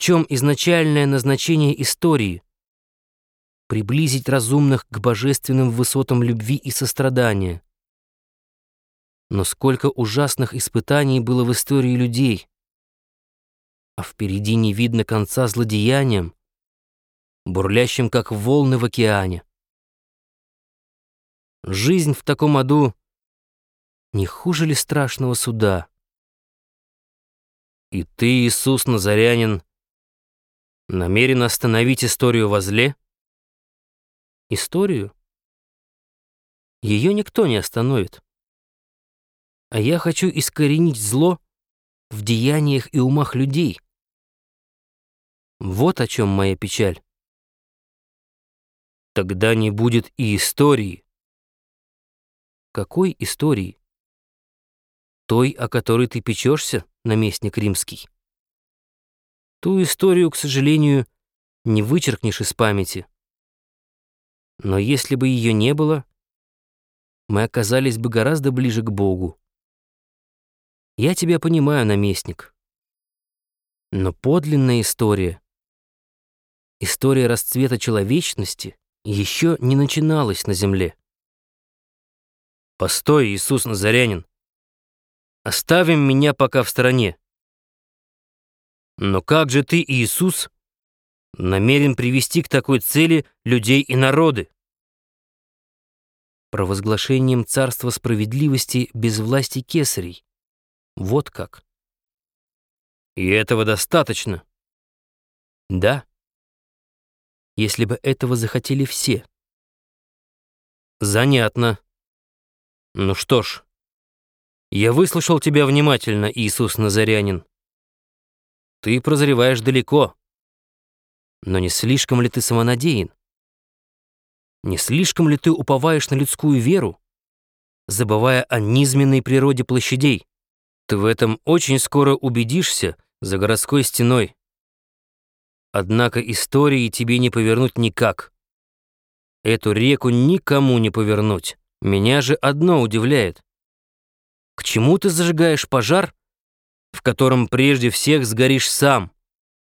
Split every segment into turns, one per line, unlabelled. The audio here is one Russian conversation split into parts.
чем изначальное назначение истории — приблизить разумных к божественным высотам любви и сострадания. Но сколько ужасных испытаний было в истории людей, а впереди не видно конца злодеяниям, бурлящим, как волны в океане. Жизнь в таком аду не хуже ли страшного суда? И ты, Иисус Назарянин, намерен остановить историю во зле? Историю? Ее никто не остановит. А я хочу искоренить зло в деяниях и умах людей. Вот о чем моя печаль. Тогда не будет и истории. Какой истории? Той, о которой ты печешься, наместник римский. Ту историю, к сожалению, не вычеркнешь из памяти. Но если бы ее не было, мы оказались бы гораздо ближе к Богу. Я тебя понимаю, наместник. Но подлинная история, история расцвета человечности, еще не начиналась на земле. Постой, Иисус Назарянин. Оставим меня пока в стороне. Но как же ты, Иисус, намерен привести к такой цели людей и народы? Провозглашением царства справедливости без власти кесарей. Вот как. И этого достаточно? Да. Если бы этого захотели все. Занятно. Ну что ж, я выслушал тебя внимательно, Иисус Назарянин. Ты прозреваешь далеко. Но не слишком ли ты самонадеян? Не слишком ли ты уповаешь на людскую веру, забывая о низменной природе площадей? Ты в этом очень скоро убедишься за городской стеной. Однако истории тебе не повернуть никак. Эту реку никому не повернуть. Меня же одно удивляет. К чему ты зажигаешь пожар, в котором прежде всех сгоришь сам?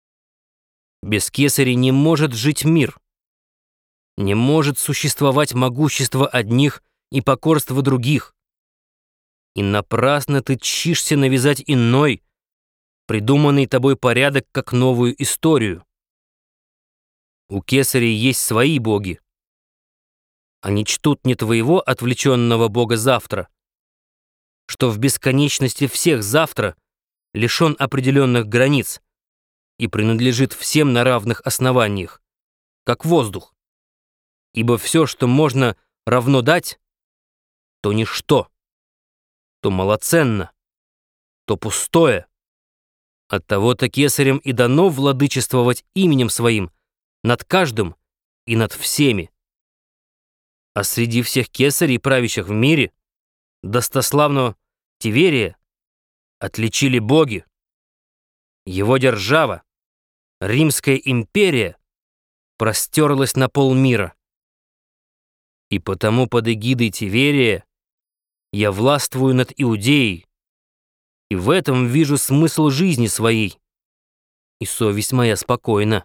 Без кесарей не может жить мир. Не может существовать могущество одних и покорство других. И напрасно ты тщишься навязать иной, придуманный тобой порядок как новую историю. У кесарей есть свои боги. Они чтут не твоего отвлеченного бога завтра, что в бесконечности всех завтра лишен определенных границ и принадлежит всем на равных основаниях, как воздух. Ибо все, что можно равно дать, то ничто, то малоценно, то пустое. Оттого-то кесарям и дано владычествовать именем своим над каждым и над всеми. А среди всех кесарей, правящих в мире, достославного Тиверия, отличили боги. Его держава, Римская империя, простерлась на полмира. И потому под эгидой Тиверия я властвую над Иудеей, и в этом вижу смысл жизни своей, и совесть моя спокойна.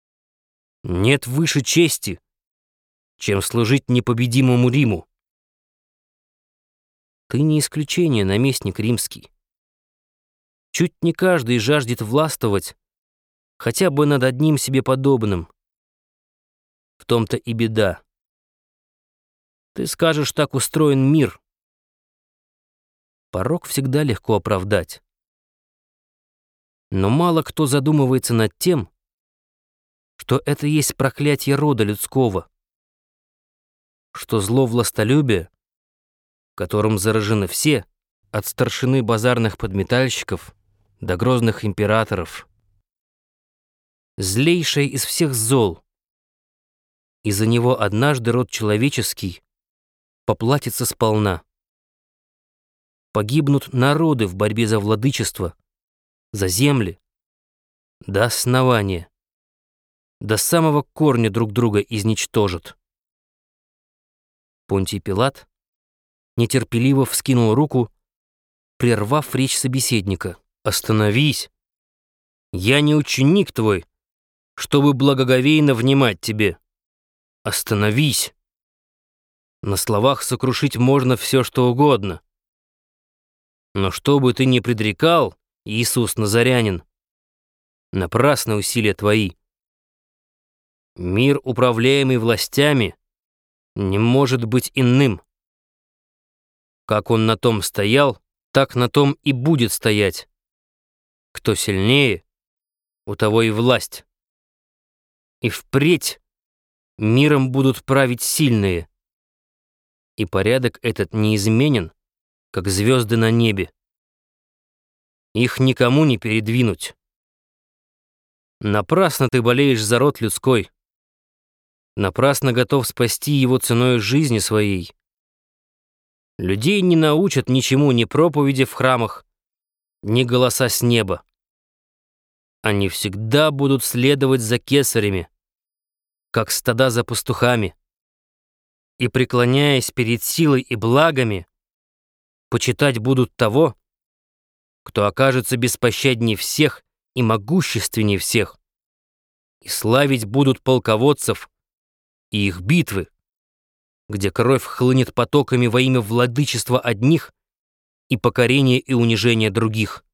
Нет выше чести, чем служить непобедимому Риму. Ты не исключение, наместник римский. Чуть не каждый жаждет властвовать хотя бы над одним себе подобным. В том-то и беда. Ты скажешь, так устроен мир. Порок всегда легко оправдать. Но мало кто задумывается над тем, что это есть проклятие рода людского, что зло властолюбия, которым заражены все, от старшины базарных подметальщиков до грозных императоров. Злейшее из всех зол, и за него однажды род человеческий поплатится сполна. Погибнут народы в борьбе за владычество, за земли, до основания, до самого корня друг друга изничтожат. Понтий Пилат нетерпеливо вскинул руку, прервав речь собеседника. «Остановись! Я не ученик твой, чтобы благоговейно внимать тебе. Остановись. На словах сокрушить можно все, что угодно. Но что бы ты ни предрекал, Иисус Назарянин, напрасны усилия твои. Мир, управляемый властями, не может быть иным. Как он на том стоял, так на том и будет стоять. Кто сильнее, у того и власть. И впредь миром будут править сильные. И порядок этот неизменен, как звезды на небе. Их никому не передвинуть. Напрасно ты болеешь за род людской. Напрасно готов спасти его ценой жизни своей. Людей не научат ничему ни проповеди в храмах, ни голоса с неба. Они всегда будут следовать за кесарями, как стада за пастухами, и, преклоняясь перед силой и благами, почитать будут того, кто окажется беспощадней всех и могущественней всех, и славить будут полководцев и их битвы, где кровь хлынет потоками во имя владычества одних и покорения и унижения других.